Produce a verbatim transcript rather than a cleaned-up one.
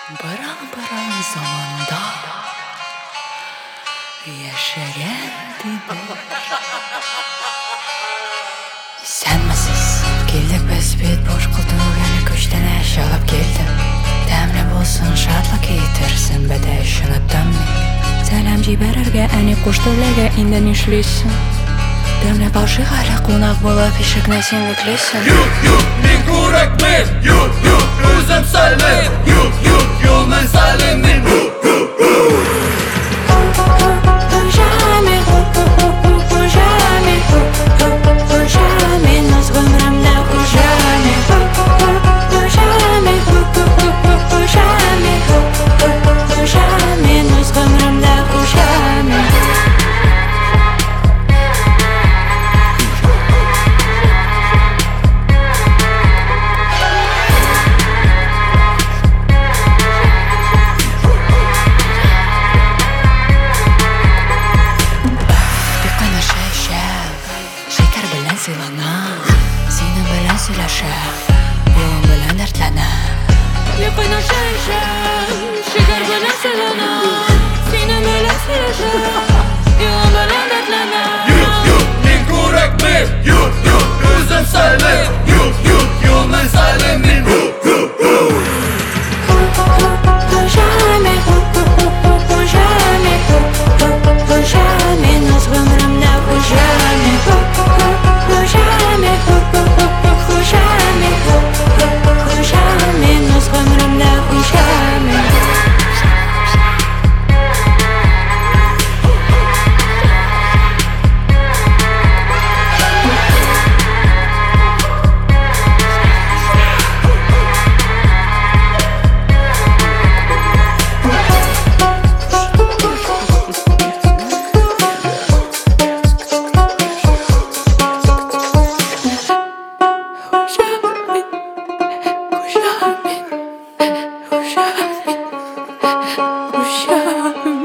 Baran-baran zamanda yaşayan dibi. Senmisiz geldik biz bit boş qildik yana ko'chdan ash olib keldim. Ta'mli bo'lsin shodlik yetirsin badash unutdimmi. Salam jibararga ani qo'shtilarga endi nishlaysan. Damla boshi hali qo'noq bo'lib eshikni sen beklaysan. Yuk yuk men ko'rakmen, yuk yuk o'zim saylen, yuk yuk yo'lni saylenin. Senin bilen söyleşem, yolun bilen dertlenem. Yakına şaşam, şeker bilen söylenem. Senin bilen söyleşem, yolun bilen dertlenem. Yuk yuk men ko'rakmen, yuk yuk o'zim saylen, yuk yuk yo'lni saylenin. Uşağım